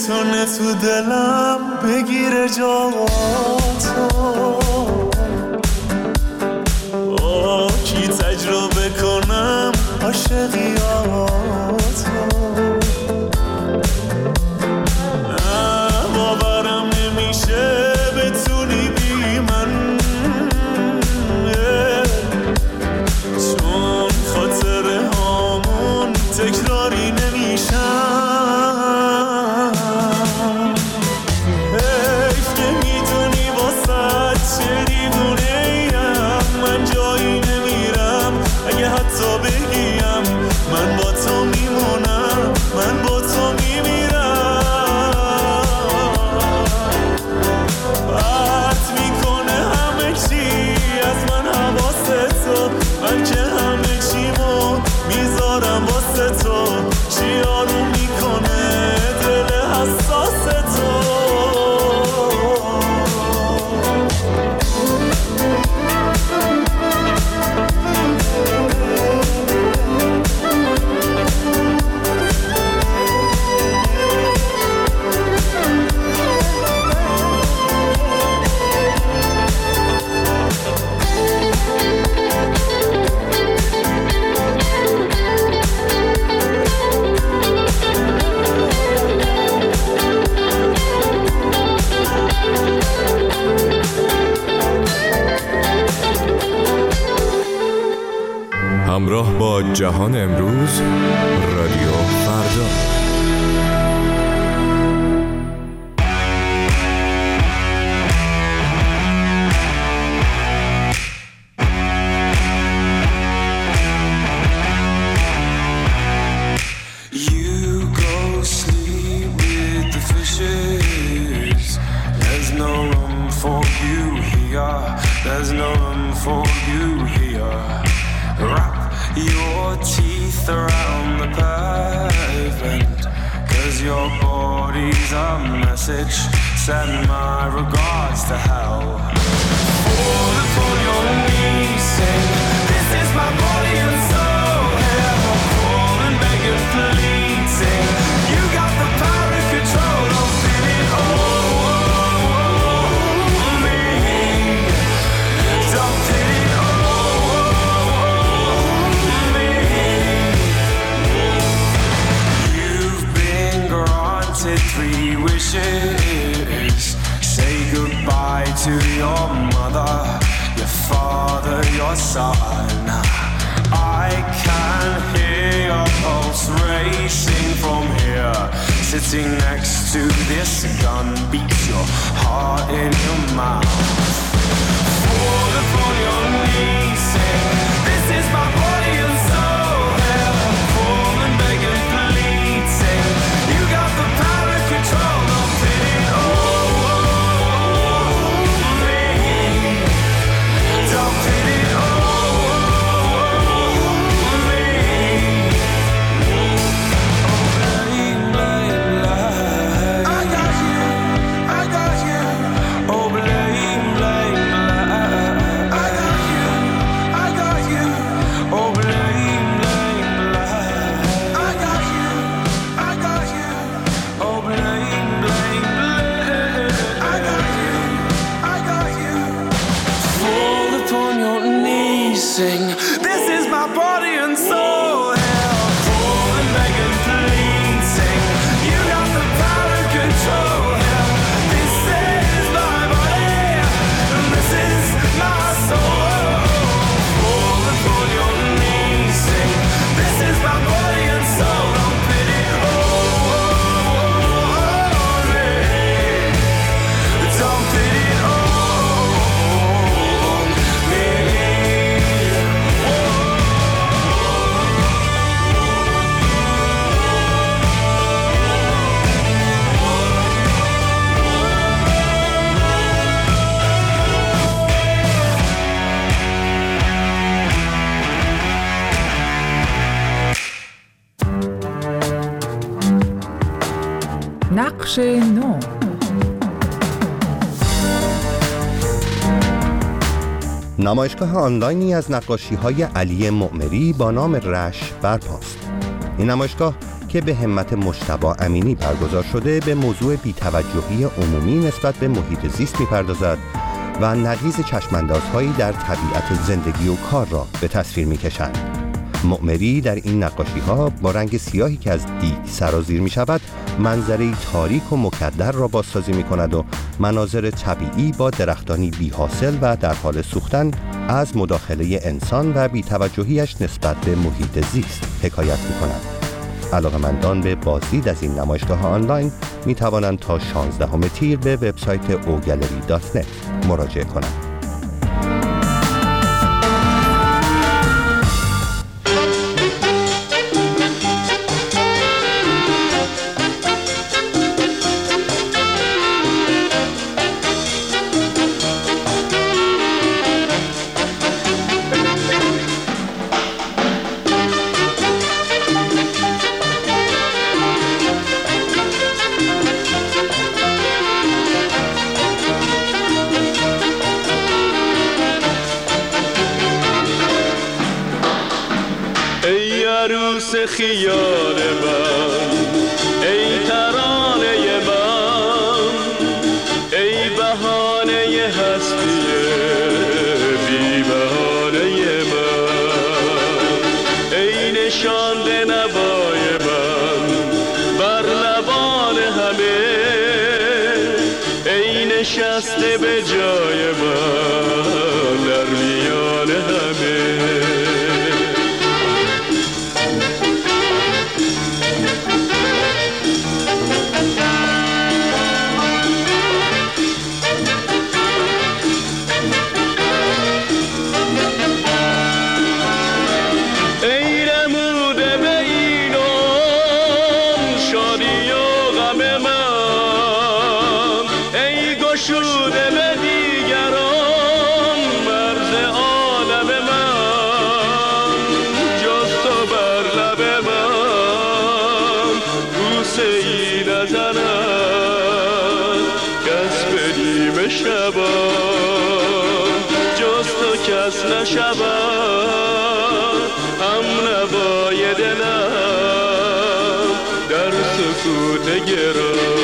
میتونه تو دلم بگیره جاتو؟ با کی تجربه کنم عاشقیاتو؟ نه باورم نمیشه بتونی بی من، چون خاطره هامون تکراری نمیشن. حتی بگیم من با تو میمونم، من با تو میمیرم. قطع میکنه همه چی از من حواست تو، من که همه چیمو میذارم واسه تو. چی آروم میکنه دل حساس تو؟ همراه با جهان امروز، رادیو فردا. Your teeth around the pavement, 'cause your body's a message. Send my regards to hell. Fall upon your knees, sing, this is my body and soul. Hell, call and beg and plead, sing, you got the power and control. Don't feel it all me. Don't feel it all. Three wishes. Say goodbye to your mother, your father, your son. I can hear your pulse racing from here. Sitting next to this gun beats your heart in your mouth. Fall upon your knees, sing, this is my body and soul. Hell, fall and beg and plead, sing, you got the power. This is my body and soul. Hell, fall and beg and plead, sing, you got the power and control. Hell, this is my body and this is my soul. Fall upon your knees, sing, this is my body and soul. Don't pity me. Don't pity نقش نو. نمایشگاه آنلاینی از نقاشی‌های علی معمری با نام رش برپاست. این نمایشگاه که به همت مجتبی امینی برگزار شده به موضوع بی‌توجهی عمومی نسبت به محیط زیست می‌پردازد و نقیض چشم‌اندازهایی در طبیعت زندگی و کار را به تصویر می‌کشند. معمری در این نقاشی‌ها با رنگ سیاهی که از دیگ سرازیر می‌شود، منظره‌ای تاریک و مکدر را بازسازی می‌کند و مناظر طبیعی با درختانی بی‌حاصل و در حال سوختن از مداخله انسان و بی‌توجهیش نسبت به محیط زیست حکایت می‌کند. علاقه‌مندان به بازدید از این نمایشگاه آنلاین می‌توانند تا 16 تیر به وبسایت ogallery.net مراجعه کنند. خیال من ای ترانه من، ای بهانه هستی بی بهانه من، ای نشانده نوای من بر لبان همه، ای نشسته به جای من در میان همه. نشود هم نوای دلم در سکوت گرام.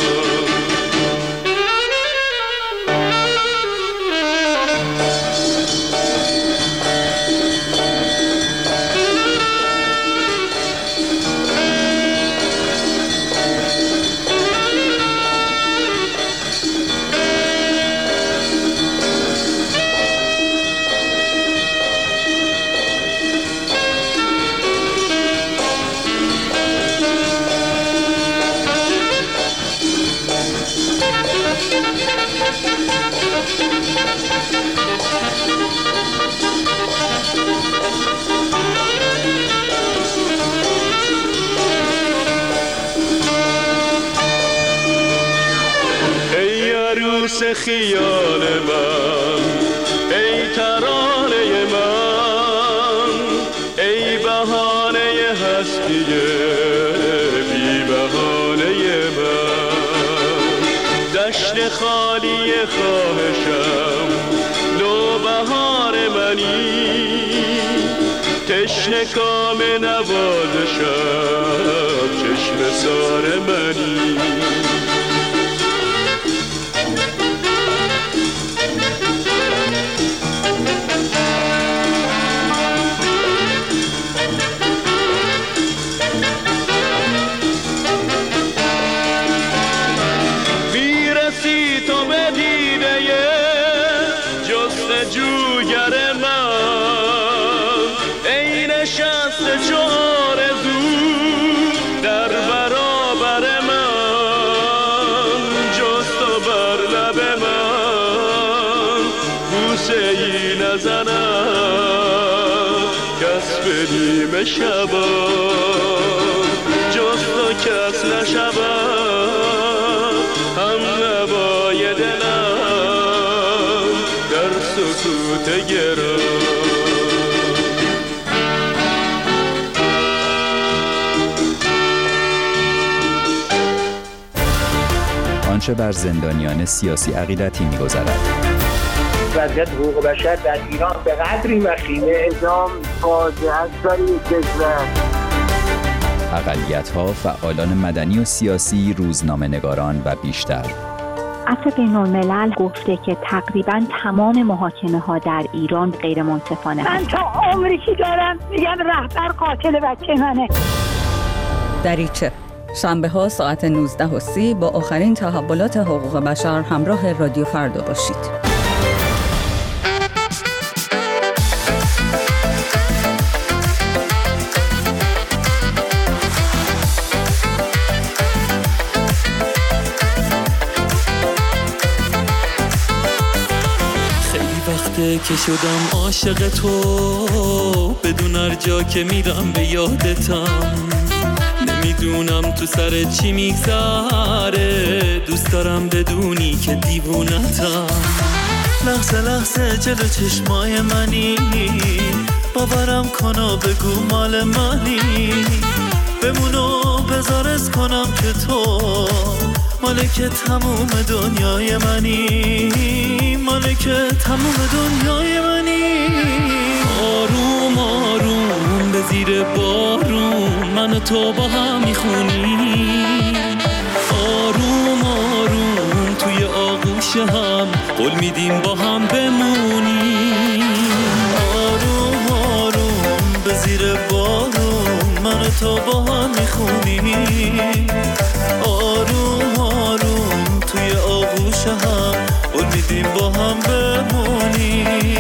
خیال من ای ترانه من، ای بهانه هستی بی بهانه من، دشت خالی خواهشم نوبهار منی، تشنه کام نوازشم چشم سار منی. شبا جز تو کس نشود هم نوای دلم در سکوت گرام. آنچه بر زندانیان سیاسی عقیدتی می‌گذرد. وضعیت حقوق بشر در ایران به قدری وخیمه، اعدام فاجعه است برای کشور. اقلیت‌ها، فعالان مدنی و سیاسی، روزنامه‌نگاران و بیشتر. عفو بین‌الملل گفته که تقریباً تمام محاکمه‌ها در ایران غیر منصفانه. من تا عمری که دارم میگم رهبر قاتل بچه منه. دریچه شنبه‌ها ساعت 19:30 با آخرین تحولات حقوق بشر همراه رادیو فردا باشید. که شدم عاشق تو، بدون هر جا که میرم به یادتم، نمیدونم تو سر چی میگذره، دوست دارم بدونی که دیوونتم. لحظه لحظه جلو چشمای منی، باورم کنا بگو مال منی، بمونو بذارز کنم که تو مالک تموم دنیای منی، مالک تموم دنیای منی. آروم آروم به زیر بارون من و تو با هم میخونیم، آروم آروم توی آغوش هم قول میدیم با هم بمونیم، آروم آروم به زیر بارون من و تو با هم میخونیم، آروم آروم توی آغوش هم قول میدیم با هم بمونیم.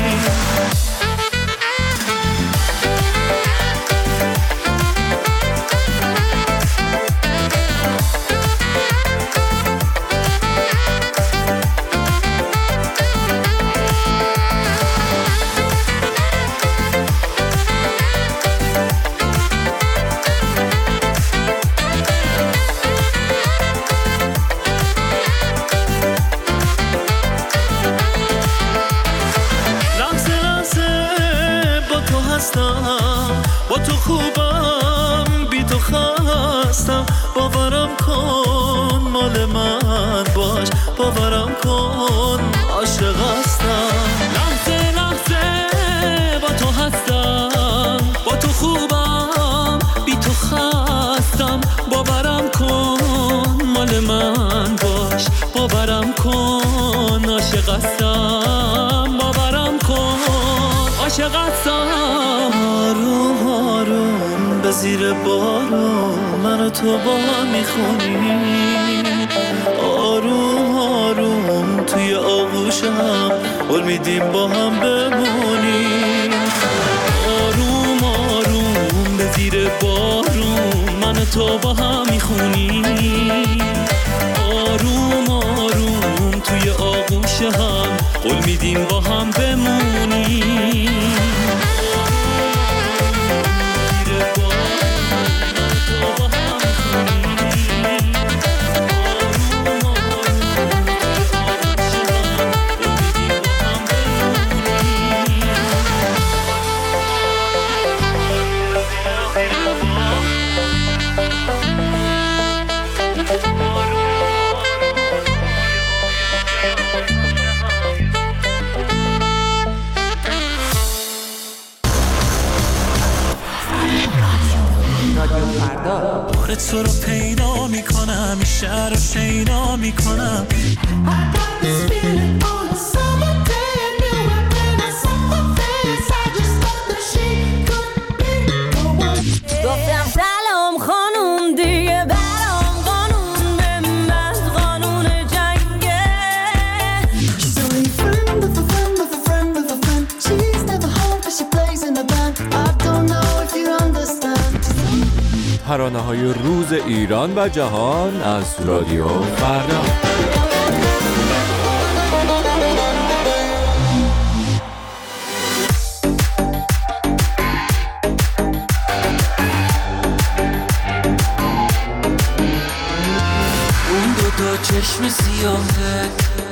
با تو خوبم بی تو خستم، باورم کن مال من باش، باورم کن عاشق هستم. لحظه لحظه با تو هستم، با تو خوبم بی تو خستم، باورم کن مال من باش، باورم کن عاشق هستم، باورم کن عاشق هستم. آروم آروم به زیر بارون من و تو با هم میخونیم، آروم آروم توی آغوش هم قول میدیم با هم بمونیم، آروم آروم به زیر بارون من و تو با هم میخونیم، آروم آروم توی آغوش هم قول میدیم با هم بمونیم. تو رو پیدا میکنم، شهر رو شیدا میکنم. گفتم سلام خانوم دیگه برام قانون بمبست، قانون جنگه. She's only a friend of a friend of a friend of a friend. She's never home but she plays in a band. I don't know if you understand. ترانه‌های روز ایران و جهان از رادیو فردا. اون دو چشم سیاهه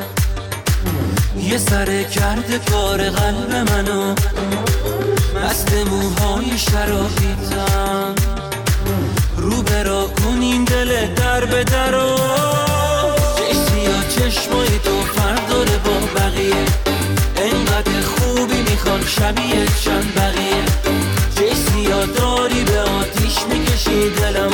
یه سره کرده کار قلب منو، مست موهای شرابیتم، رو برا کنین دل در به درو. چشمیا چشمای تو فرق داره با بقیه، انقدر خوبی میخوان شبیه چند بقیه. چشمیا داری به آتیش میکشی دلم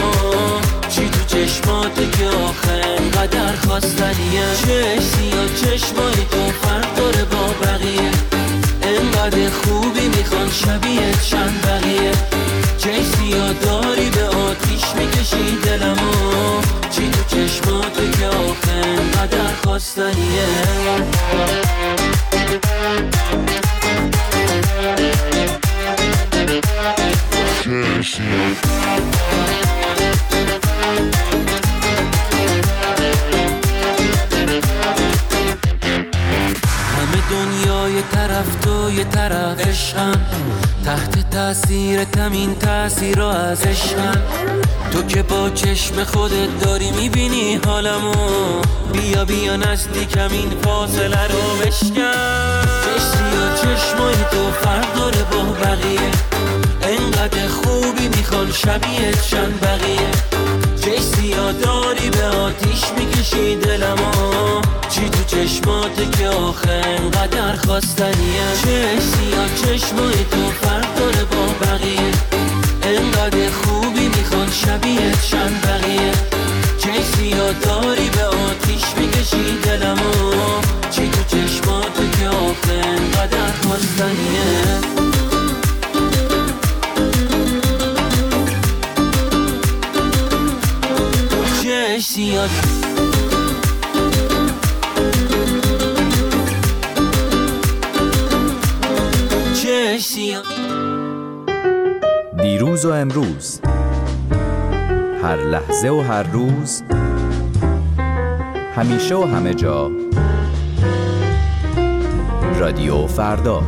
چشمات که آخه انقدر خواستنیه. چش سیاه چشمای تو فرق داره با بقیه، انقدر خوبی میخوان شبیه چند بقیه. چش سیاه داری به آتیش میکشی دلمو، چی تو چشمات که آخه انقدر خواستنیه. همه دنیا یه طرف تو یه طرف عشقم، تحت تاثیر تمین تاثیر رو از عشقم. تو که با چشم خودت داری میبینی حالمو، بیا بیا نزدیکم این فاصله رو بشکن. چشمی و چشمای تو فرق داره با بقیه، انقدر خوبی میخوان شبیه چند بقیه. چش سیاه داری به آتیش میکشی دلمو، چی تو چشمات که آخه انقدر خواستنیه. چش سیاه چشمای تو فرق داره با بقیه، انقدر خوبی میخوان شبیه چند بقیه. چش سیاه داری به آتیش میکشی دلمو، چی تو چشمات که آخه انقدر خواستنیه. سیاد دیروز و امروز، هر لحظه و هر روز، همیشه و همه جا، رادیو فردا.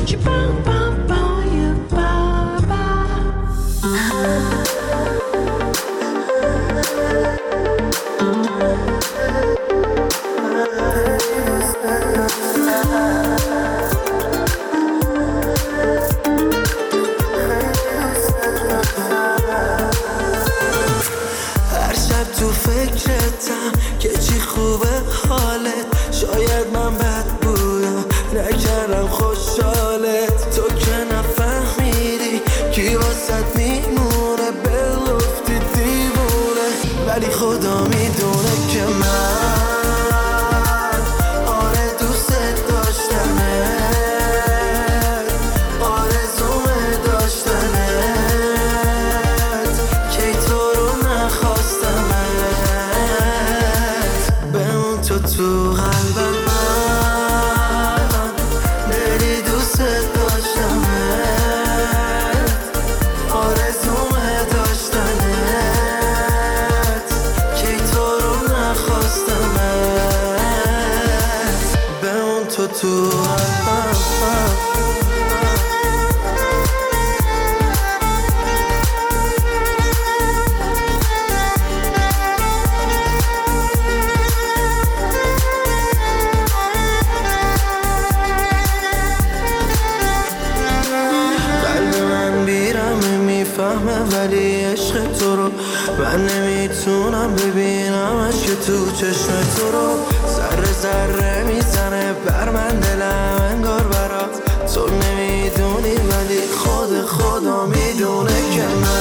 ولی عشق تو رو من نمیتونم ببینمش که تو چشم تو رو ذره ذره میزنه بر من دلم انگار برات. تو نمیدونی ولی خود خدا میدونه که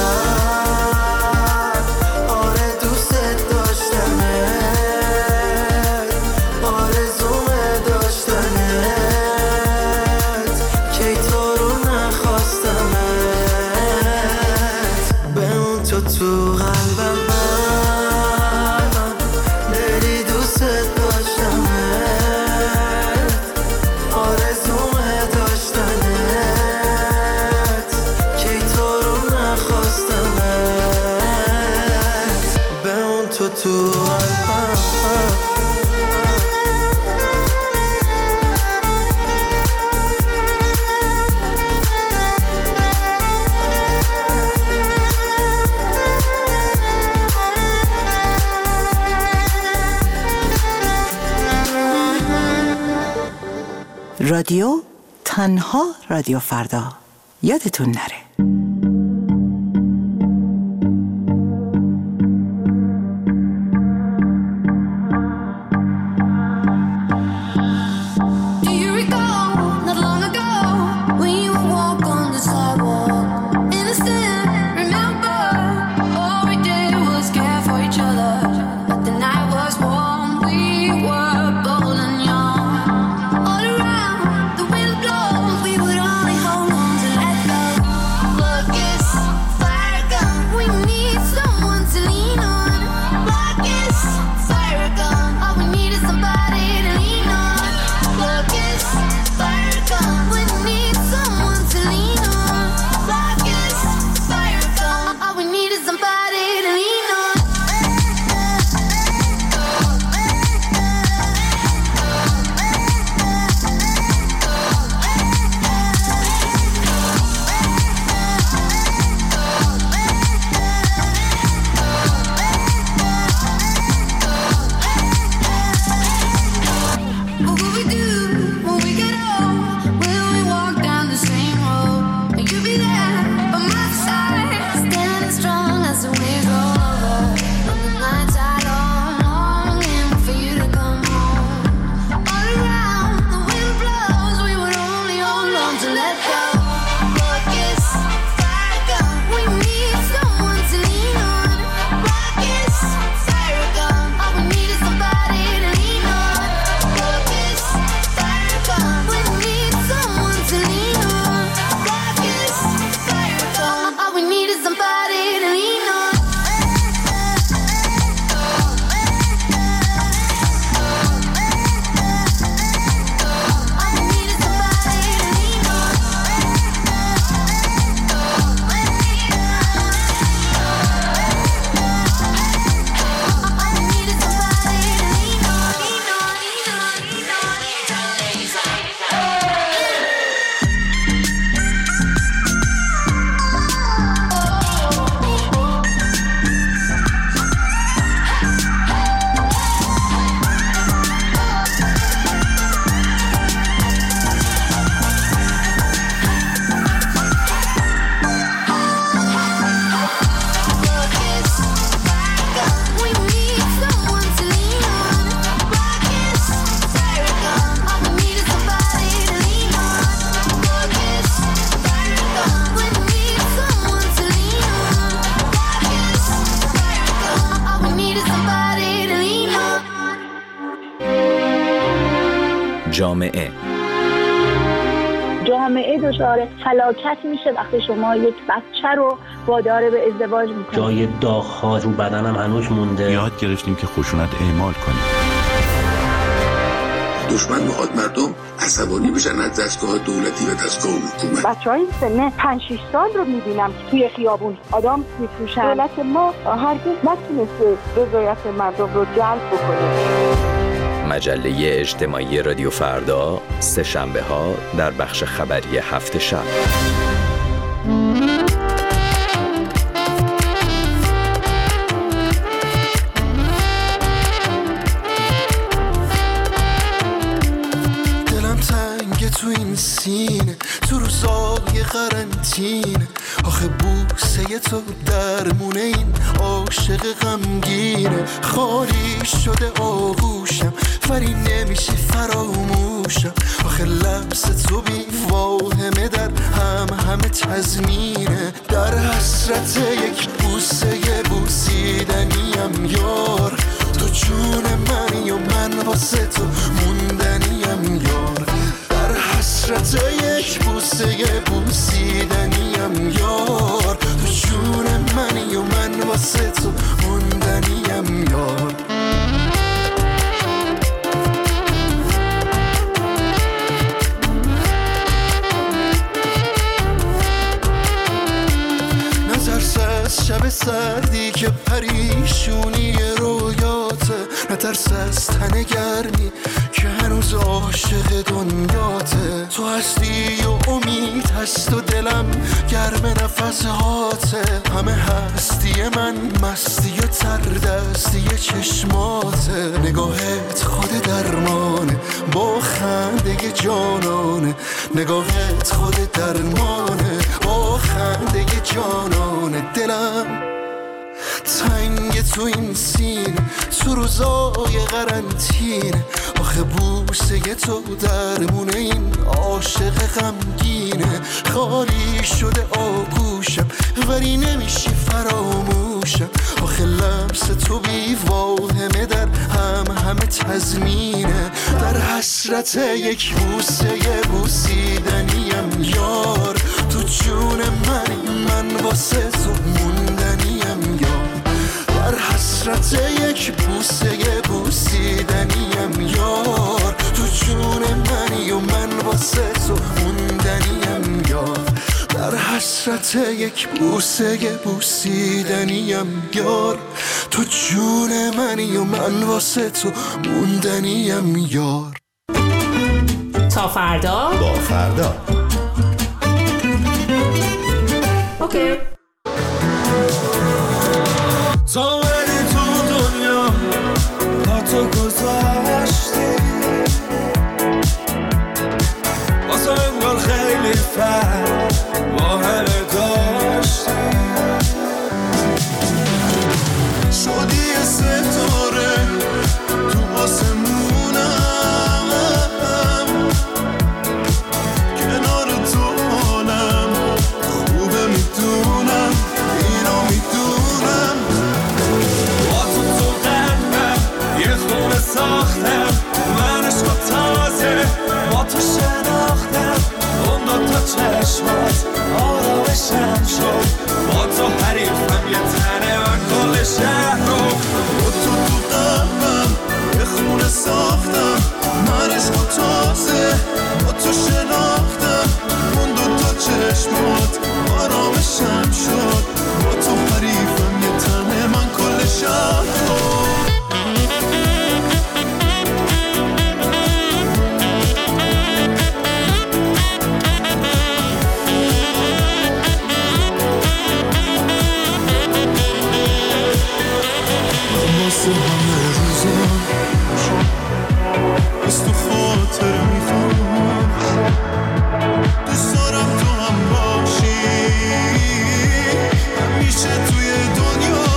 من آره دوست داشتمه، آرزومه داشتنت که تو رو نخواستمت. بمون تو قلبم من دلی دوست داشتمت، آرزومه داشتنت که تو رو نخواستمت. بمون تو قلبم. رادیو تنها رادیو فردا، یادتون نره. All we did was care for each other. جامعه دچار فلاکت میشه وقتی شما یک بچه رو وادار به ازدواج میکنید. جای داغ‌ها رو بدنم هنوز مونده. یاد گرفتیم که خشونت اعمال کنیم. دشمن میخواد مردم عصبانی بشن از دستگاه دولتی و دستگاه حکومت. بچه‌های سن 5-6 سال رو میبینم که توی خیابون آدم میفروشن. دولت ما هرگز نتونسته رضایت مردم رو جلب بکنه. مجله اجتماعی رادیو فردا، سه شنبه ها در بخش خبری هفت شب. دلم تنگ تو این سینه، تو روزای قرنطینه، آخه بوسه تو درمونه این عاشق غمگینه. خالی شده آغوشم ولی نمیشه فراموشم، آخه لمس تو بی واهمه در همه تضمینه. در حسرت یک بوسه بوسیدنیم یار، تو جون منی و من واسه تو موندنیم یار. در حسرت یک بوسه بوسیدنیم یار، تو جون منی و من واسه تو موندنیم یار. نترس از شب سردی که پریشونی رویاته، نترس از تن گرمی که هنوز عاشق دنیاته. تو هستی و امید هست و دلم گرم نفس هاته، همه هستی من مستی و تردستی چشماته. نگاهت خود درمانه با خنده جانانه، نگاهت خود درمانه با خنده جانانه. دلم تنگ تو این سینه، تو روزای قرنطینه، آخه بوسه تو درمونه این عاشق غمگینه. خالی شده آغوشم ولی نمیشه فراموشم، آخه لمس تو بی واهمه در همه تضمینه. در حسرت یک بوسه بوسیدنیم یار، تو جون منی من واسه تو موندنیم یار. در حسرت یک بوسه بوسیدنیم یار، تو جون منی و من واسه تو موندنیم یار. در حسرت یک بوسه بوسیدنیم یار، تو جون منی و من واسه تو موندنیم یار. تا فردا با فردا. اوکی. تو اومدی تو دنیا با تو گذاشتی، واسه انگار خیلی فرق با همه داشتی. شدی یه ستاره تو آسمونم، کنار تو حالم خوبه میدونم، اینو میدونم. با تو قلبم یه خونه ساختم، من عشق تازه با تو شناختم. اون دوتا چشمات آرامشم شد، با تو حریفم یه تنه من کل شهر رو. با تو قلبم یه خونه ساختم، من عشق تازه با تو شناختم. اون دوتا چشمات آرامشم شد، با تو حریفم یه تنه من کل شهر رو. واسه همه روزان از تو خاطر میخوام، دوست دارم تو هم باشی همیشه توی دنیا.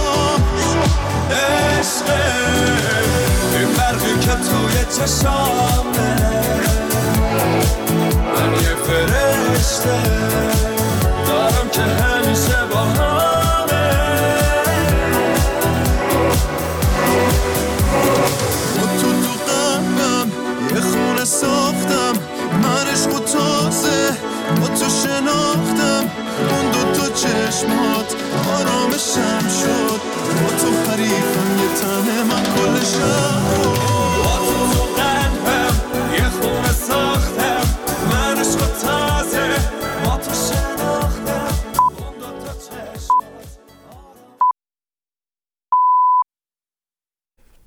عشقه این برقی که توی چشامه، من یه فرشته دارم که همیشه با همه. تو قلبم یه خونه ساختم، شهر